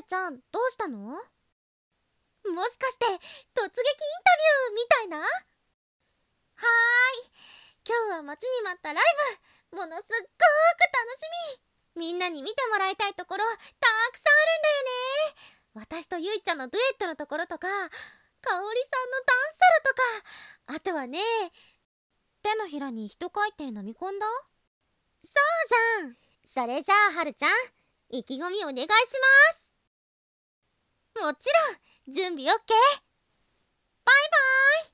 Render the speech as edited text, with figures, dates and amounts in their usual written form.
ちゃん、どうしたの？もしかして突撃インタビューみたいな？はーい、今日は待ちに待ったライブ、ものすっごーく楽しみ。みんなに見てもらいたいところたくさんあるんだよね。私とゆいちゃんのデュエットのところとか、かおりさんのダンスソロとか、あとはね、 手のひらに一回転飲み込んだ？ そうじゃん。それじゃあはるちゃん、意気込みお願いします。もちろん準備 OK。バイバイ。